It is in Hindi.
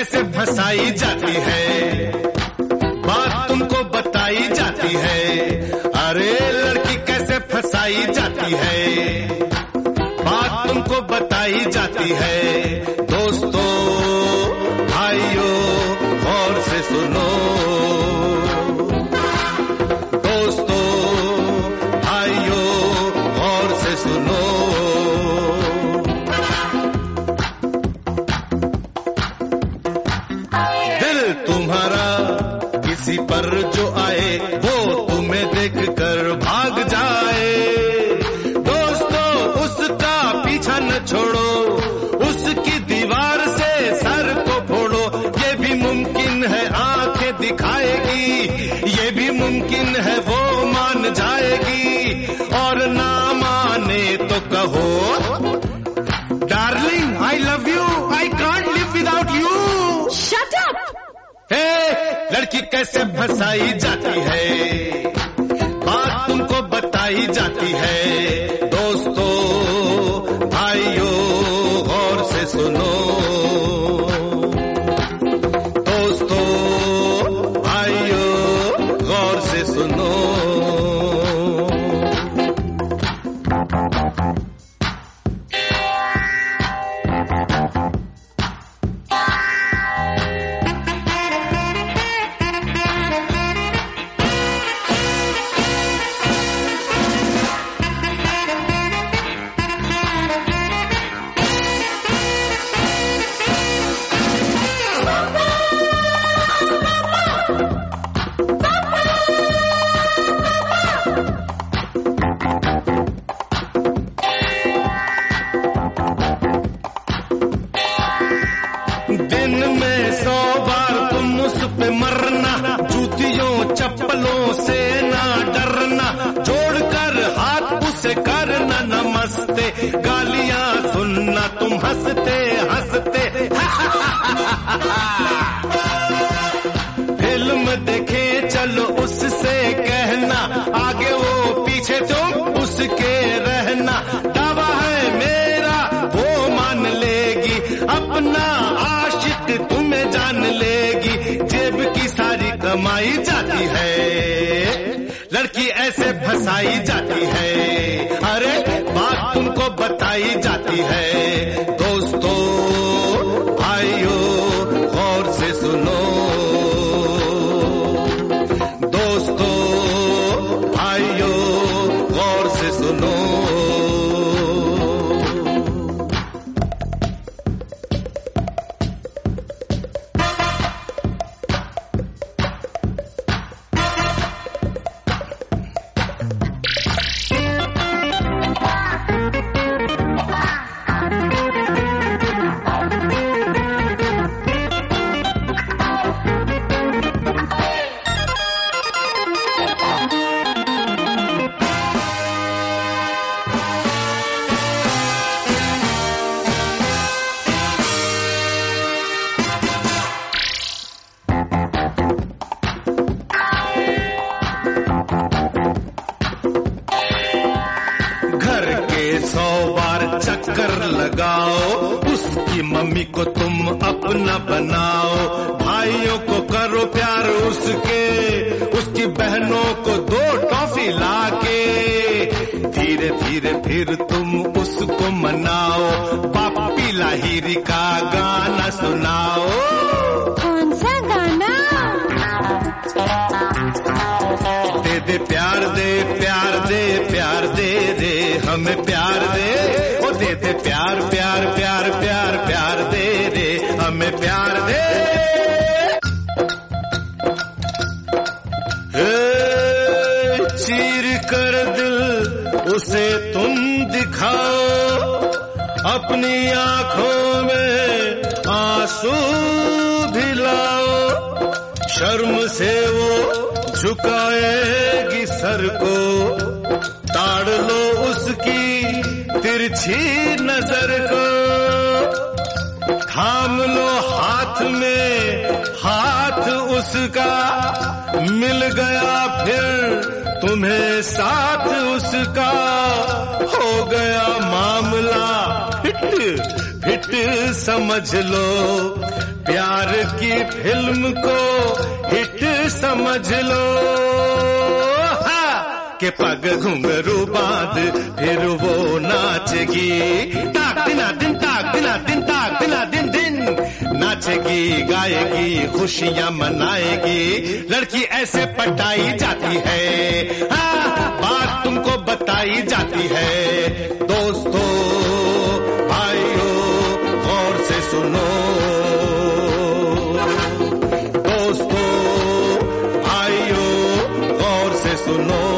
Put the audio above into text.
कैसे फंसाई जाती है, बात तुमको बताई जाती है। अरे लड़की कैसे फंसाई जाती है, बात तुमको बताई जाती है। दोस्तों भाइयों गौर से सुनो, दोस्तों भाइयों गौर से सुनो। दिल तुम्हारा किसी पर जो आए वो तुम्हें देखकर भाग जाए। दोस्तों उसका पीछा न छोड़ो, उसकी दीवार से सर को फोड़ो। ये भी मुमकिन है आंखें दिखाएगी, ये भी मुमकिन है वो मान जाएगी। और ना माने तो कहो darling I love you, I can't live without you. Shut up. लड़की कैसे फंसाई जाती है, बात तुमको बताई जाती है। दोस्तों भाइयों गौर से सुनो, दोस्तों भाइयों गौर से सुनो। दिन में 100 बार तुम उस पे मरना, जूतियों चप्पलों से ना डरना। जोड़कर हाथ उसे करना नमस्ते, गालियां सुनना तुम हंसते हंसते। फिल्म देखे चलो उससे कहना, आगे वो पीछे तुम उसके रहना। दावा है मेरा वो मान लेगी, अपना आशिक तुम्हें जान लेगी। जेब की सारी कमाई जाती है, लड़की ऐसे फंसाई जाती है। अरे बात तुमको बताई जाती है। दोस्तों भाइयों गौर से सुनो, दोस्तों भाइयों गौर से सुनो। घर के 100 बार चक्कर लगाओ, उसकी मम्मी को तुम अपना बनाओ। भाइयों को करो प्यार उसकी बहनों को 2 टॉफी लाके। धीरे धीरे फिर तुम उसको मनाओ, पापी लाहिरी का गाना सुनाओ। कौन सा गाना? दे दे प्यार दे प्यार दे प्यार दे दे हमें प्यार दे। ओ दे दे प्यार प्यार प्यार प्यार प्यार दे दे हमें प्यार दे। चीर कर दिल उसे तुम दिखाओ, अपनी आंखों में आंसू भी लाओ। शर्म से वो झुकाएगी सर को, ताड़ लो उसकी तिरछी नजर को। थाम लो हाथ में हाथ उसका, मिल गया फिर तुम्हें साथ उसका हो गया मामला, फिट समझ लो, प्यार की फिल्म को हिट समझ लो। के पग घुंघरू बांध फिर वो नाचेगी, ताक दिना दिन, ताक दिना दिन, ताक दिना दिन दिन। नाचेगी गाएगी खुशियां मनाएगी, लड़की ऐसे पटाई जाती है, हाँ बात तुमको बताई जाती है। दोस्तों भाइयों गौर से सुनो, दोस्तों भाइयों गौर से सुनो।